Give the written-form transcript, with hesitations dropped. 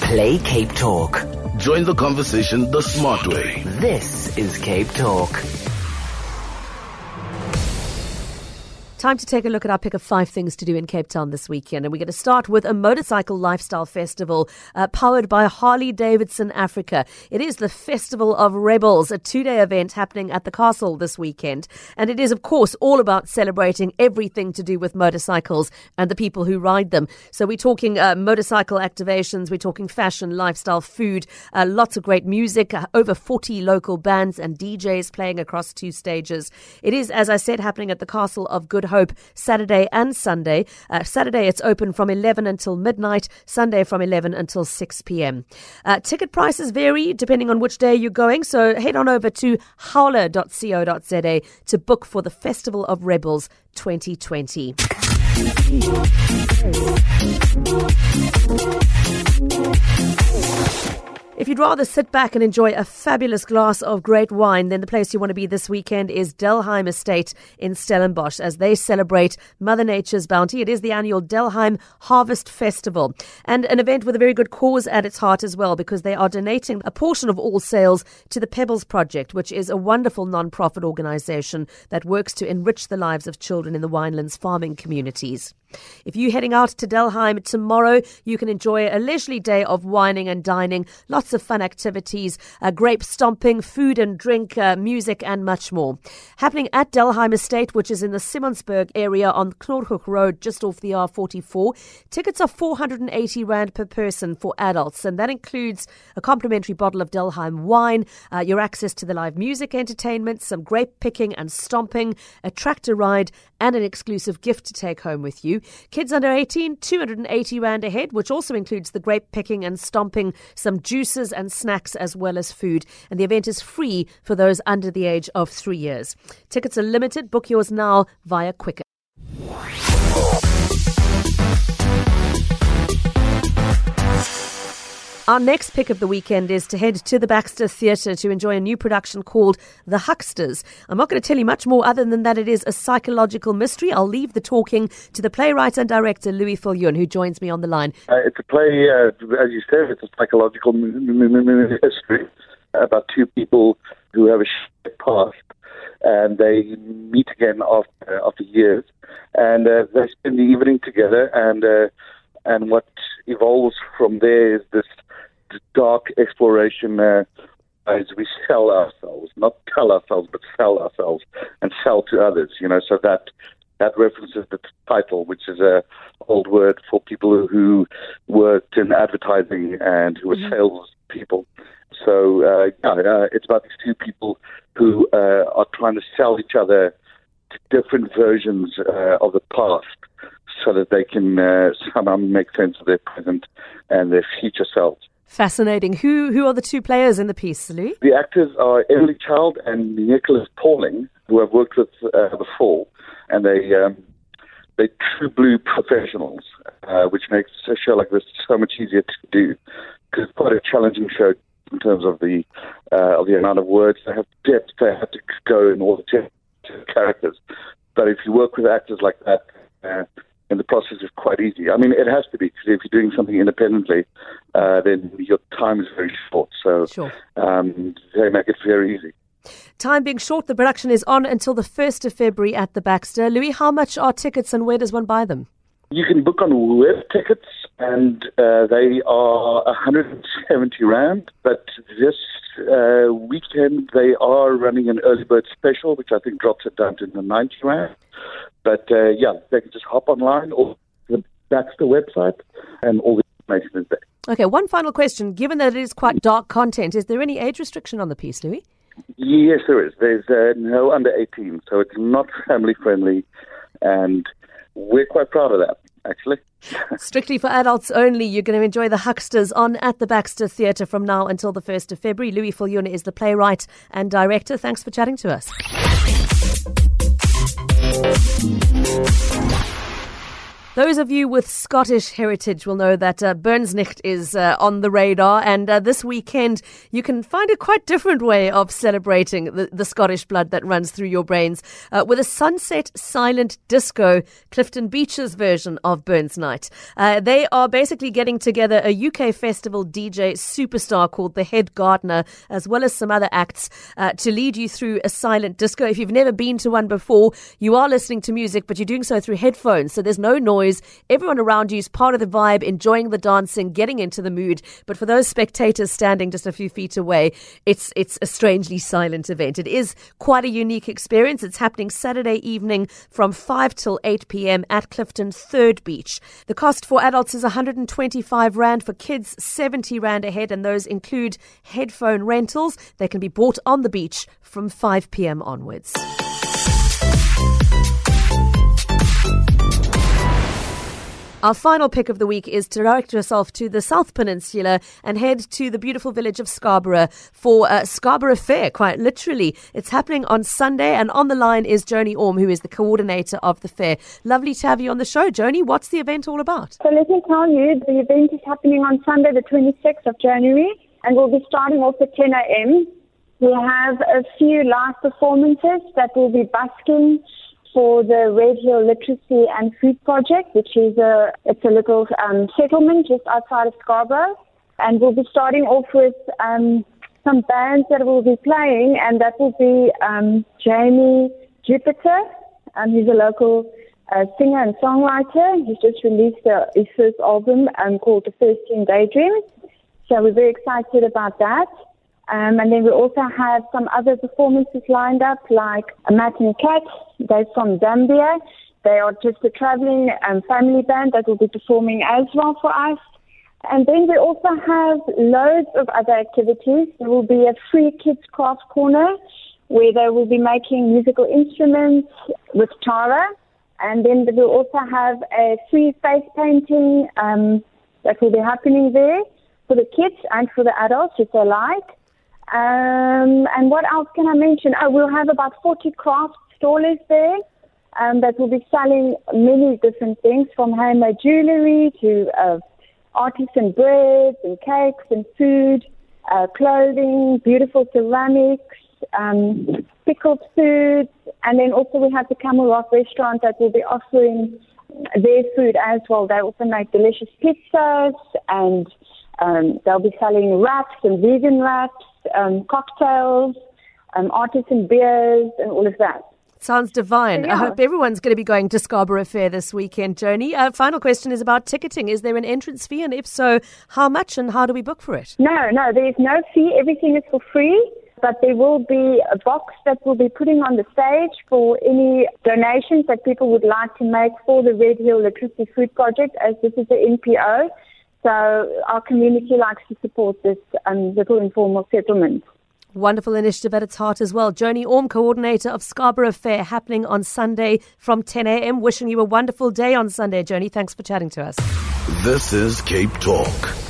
Play Cape Talk. Join the conversation the smart way. This is Cape Talk. Time to take a look at our pick of 5 things to do in Cape Town this weekend. And we're going to start with a motorcycle lifestyle festival powered by Harley-Davidson Africa. It is the Festival of Rebels, a 2-day event happening at the castle this weekend. And it is, of course, all about celebrating everything to do with motorcycles and the people who ride them. So we're talking motorcycle activations, we're talking fashion, lifestyle, food, lots of great music, over 40 local bands and DJs playing across 2 stages. It is, as I said, happening at the Castle of Good Hope Saturday and Sunday. Saturday it's open from 11 until midnight, Sunday from 11 until 6 p.m. Ticket prices vary depending on which day you're going, so head on over to howler.co.za to book for the Festival of Rebels 2020. If you'd rather sit back and enjoy a fabulous glass of great wine, then the place you want to be this weekend is Delheim Estate in Stellenbosch as they celebrate Mother Nature's bounty. It is the annual Delheim Harvest Festival and an event with a very good cause at its heart as well, because they are donating a portion of all sales to the Pebbles Project, which is a wonderful non-profit organisation that works to enrich the lives of children in the Winelands farming communities. If you're heading out to Delheim tomorrow, you can enjoy a leisurely day of wining and dining, lots of fun activities, grape stomping, food and drink, music and much more. Happening at Delheim Estate, which is in the Simonsburg area on Knorhoek Road, just off the R44. Tickets are 480 Rand per person for adults, and that includes a complimentary bottle of Delheim wine, your access to the live music entertainment, some grape picking and stomping, a tractor ride, and an exclusive gift to take home with you. Kids under 18, 280 Rand a head, which also includes the grape picking and stomping, some juices and snacks as well as food. And the event is free for those under the age of 3 years. Tickets are limited. Book yours now via Quicker. Our next pick of the weekend is to head to the Baxter Theatre to enjoy a new production called The Hucksters. I'm not going to tell you much more other than that it is a psychological mystery. I'll leave the talking to the playwright and director Louis Viljoen, who joins me on the line. It's a play, as you said, it's a psychological mystery about 2 people who have a shared past, and they meet again after years, and they spend the evening together, and what evolves from there is this dark exploration as we sell ourselves, not tell ourselves, but sell ourselves and sell to others, so that references the title, which is an old word for people who worked in advertising and who were sales people. So, it's about these 2 people who are trying to sell each other to different versions of the past so that they can somehow make sense of their present and their future selves. Fascinating. Who are the 2 players in the piece, Louis? The actors are Emily Child and Nicholas Pauling, who I've worked with before, and they're true blue professionals, which makes a show like this so much easier to do, because it's quite a challenging show in terms of the amount of words they have depth they have to go in order to characters. But if you work with actors like that, and the process is quite easy. I mean, it has to be, because if you're doing something independently, then your time is very short. So they make it very easy. Time being short, the production is on until the 1st of February at the Baxter. Louis, how much are tickets and where does one buy them? You can book on web tickets, and they are 170 Rand. But this weekend, they are running an early bird special, which I think drops it down to the 90 Rand. But they can just hop online or the Baxter website, and all the information is there. Okay, one final question. Given that it is quite dark content, is there any age restriction on the piece, Louis? Yes, there is. There's no under 18, so it's not family friendly, and we're quite proud of that, actually. Strictly for adults only. You're going to enjoy The Hucksters on at the Baxter Theatre from now until the 1st of February. Louis Viljoen is the playwright and director. Thanks for chatting to us. Those of you with Scottish heritage will know that Burnsnicht is on the radar, and this weekend you can find a quite different way of celebrating the Scottish blood that runs through your brains with a sunset silent disco, Clifton Beach's version of Burns Night. They are basically getting together a UK festival DJ superstar called the Head Gardener, as well as some other acts to lead you through a silent disco. If you've never been to one before, you are listening to music, but you're doing so through headphones, so there's no noise. Everyone around you is part of the vibe, enjoying the dancing, getting into the mood. But for those spectators standing just a few feet away, it's a strangely silent event. It is quite a unique experience. It's happening Saturday evening from 5 till 8 p.m. at Clifton Third Beach. The cost for adults is 125 Rand, for kids 70 Rand a head, and those include headphone rentals. They can be bought on the beach from 5 p.m. onwards. Our final pick of the week is to direct yourself to the South Peninsula and head to the beautiful village of Scarborough for Scarborough Fair, quite literally. It's happening on Sunday, and on the line is Joni Orm, who is the coordinator of the fair. Lovely to have you on the show. Joni, what's the event all about? So let me tell you, the event is happening on Sunday, the 26th of January, and we'll be starting off at 10 a.m. We have a few live performances that will be busking for the Red Hill Literacy and Food Project, which is a little settlement just outside of Scarborough. And we'll be starting off with some bands that will be playing, and that will be Jamie Jupiter, he's a local singer and songwriter. He's just released his first album called The First Team Daydream. So we're very excited about that. And then we also have some other performances lined up, like Matt and Cat. They're from Zambia. They are just a traveling family band that will be performing as well for us. And then we also have loads of other activities. There will be a free kids craft corner where they will be making musical instruments with Tara. And then we'll also have a free face painting that will be happening there for the kids and for the adults if they like. And what else can I mention? We'll have about 40 craft stallers there that will be selling many different things, from handmade jewellery to artisan breads and cakes and food, clothing, beautiful ceramics, pickled foods. And then also we have the Camel Rock restaurant that will be offering their food as well. They also make delicious pizzas, and they'll be selling wraps and vegan wraps, cocktails, artisan beers, and all of that. Sounds divine. Yeah. I hope everyone's going to be going to Scarborough Fair this weekend, Joni. Final question is about ticketing. Is there an entrance fee? And if so, how much and how do we book for it? No, there is no fee. Everything is for free. But there will be a box that we'll be putting on the stage for any donations that people would like to make for the Red Hill Literacy Food Project, as this is the NPO. So our community likes to support this little informal settlement. Wonderful initiative at its heart as well. Joni Orm, coordinator of Scarborough Fair, happening on Sunday from 10 a.m. Wishing you a wonderful day on Sunday, Joni. Thanks for chatting to us. This is Cape Talk.